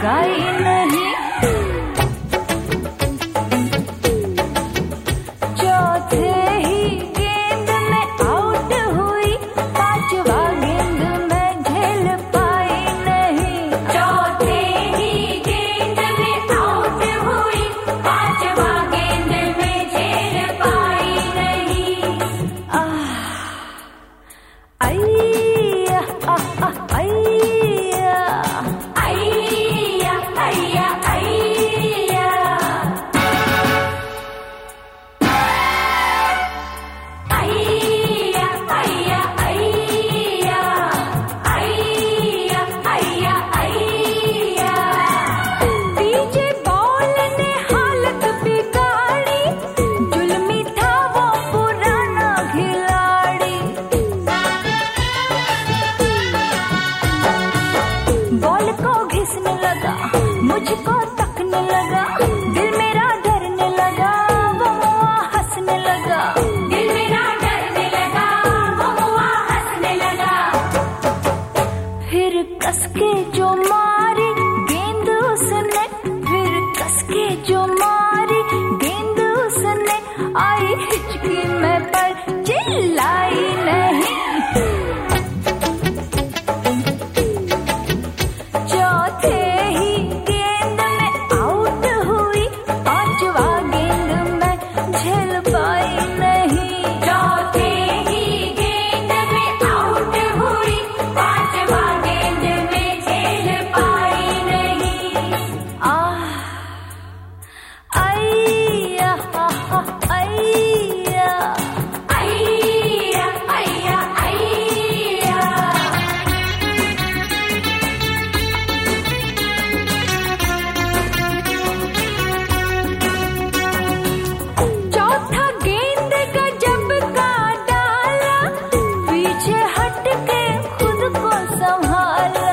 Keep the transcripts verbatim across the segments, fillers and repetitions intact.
लाई नहीं। चौथे ही गेंद में आउट हुई, पांचवा गेंद में झेल पाई नहीं। चौथे ही गेंद में आउट हुई, पांचवा गेंद में झेल पाई नहीं। आह अय्या आह आह अय्या अय्या अय्या अय्या। अय्या अय्या अय्या अय्या अय्या अय्या। डीजे बॉल ने हालत बिगाड़ी, जुल्मी था वो पुराना खिलाड़ी। बॉल को घिसने लगा, मुझको तकने लगा, दिल मेरा डरने लगा, वो मुआ हंसने लगा। दिल मेरा डरने लगा, वो मुआ हंसने लगा। फिर कसके जो मारी गेंद उसने, फिर कसके जो मारी गेंद उसने, आई हिचकी में पर चिल्लाई नहीं। चौथे ही गेंद में आउट हुई, पांचवा गेंद में झेल पाई नहीं। चौथे ही गेंद में आउट हुई, पांचवा गेंद में झेल पाई नहीं। आह अय्या आह आह अय्या अय्या अय्या अय्या। चौथा गेंद गजब का डाला, पीछे हट के खुद को संभाला।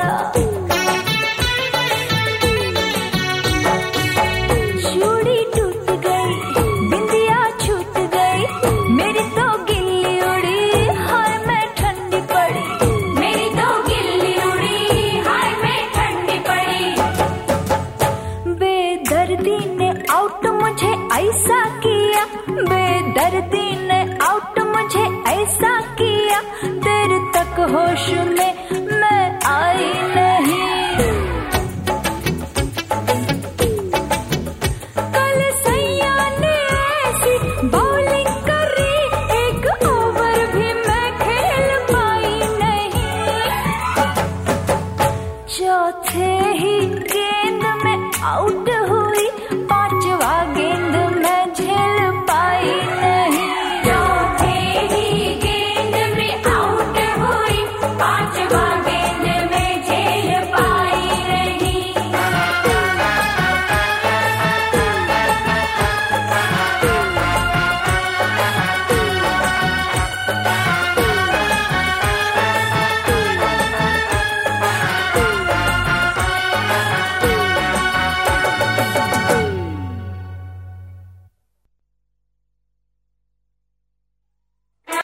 चूड़ी टूट गई, बिंदिया छूट गई, मेरी तो गिल्ली उड़ी, हाय मैं ठंडी पड़ी। मेरी तो गिल्ली उड़ी, हाय मैं ठंडी पड़ी। बेदर्दी ने आउट मुझे ऐसा किया, बेदर्दी ने आउट मुझे ऐसा किया, देर तक होश में